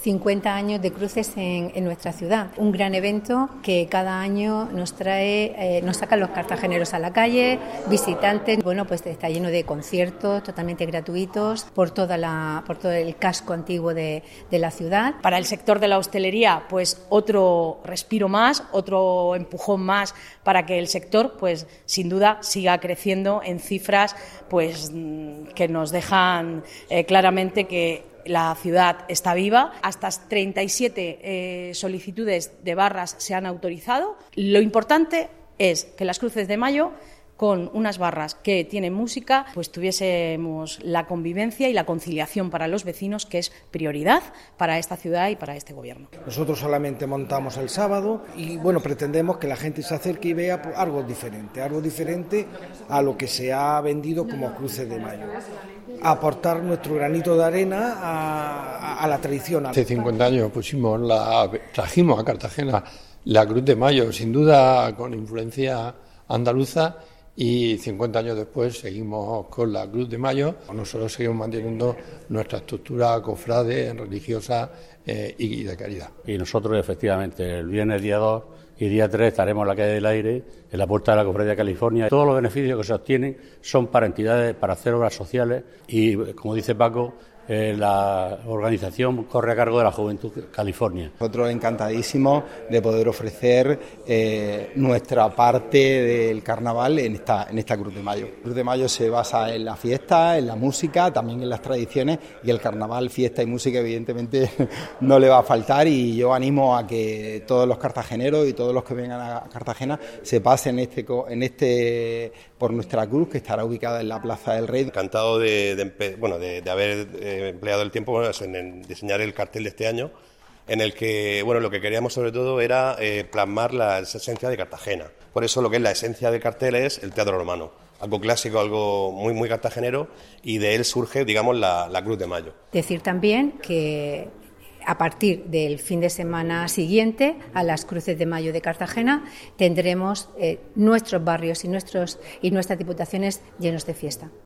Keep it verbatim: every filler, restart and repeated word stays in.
cincuenta años de cruces en, en nuestra ciudad. Un gran evento que cada año nos trae, eh, nos sacan los cartageneros a la calle, visitantes. Bueno, pues está lleno de conciertos totalmente gratuitos por toda la, por todo el casco antiguo de, de la ciudad. Para el sector de la hostelería, pues otro respiro más, otro empujón más para que el sector, pues sin duda, siga creciendo en cifras, pues que nos dejan eh, claramente que la ciudad está viva. Hasta treinta y siete eh, solicitudes de barras se han autorizado. Lo importante es que las Cruces de Mayo, con unas barras que tienen música, pues tuviésemos la convivencia y la conciliación para los vecinos, que es prioridad para esta ciudad y para este gobierno. Nosotros solamente montamos el sábado y bueno, pretendemos que la gente se acerque y vea algo diferente, algo diferente a lo que se ha vendido como Cruces de Mayo. Aportar nuestro granito de arena a, a, a la tradición. Hace cincuenta años pusimos la, trajimos a Cartagena la Cruz de Mayo, sin duda con influencia andaluza, y cincuenta años después seguimos con la Cruz de Mayo. Nosotros seguimos manteniendo nuestra estructura cofrade, religiosa eh, y de caridad. Y nosotros, efectivamente, el viernes día dos y día tres estaremos en la calle del Aire, en la puerta de la Cofradía de California. Todos los beneficios que se obtienen son para entidades, para hacer obras sociales y, como dice Paco, Eh, la organización corre a cargo de la Juventud California. Nosotros encantadísimos de poder ofrecer eh, nuestra parte del carnaval en esta, en esta Cruz de Mayo. La Cruz de Mayo se basa en la fiesta, en la música, también en las tradiciones, y el carnaval, fiesta y música evidentemente no le va a faltar, y yo animo a que todos los cartageneros y todos los que vengan a Cartagena se pasen este, en este por nuestra cruz, que estará ubicada en la Plaza del Rey. Encantado de, de, bueno, de, de haber eh, empleado el tiempo bueno, en, en diseñar el cartel de este año, en el que bueno lo que queríamos sobre todo era eh, plasmar la esencia de Cartagena. Por eso lo que es la esencia del cartel es el teatro romano, algo clásico, algo muy muy cartagenero, y de él surge, digamos, la, la Cruz de Mayo. Decir también que a partir del fin de semana siguiente a las Cruces de Mayo de Cartagena tendremos eh, nuestros barrios y, nuestros, y nuestras diputaciones llenos de fiesta.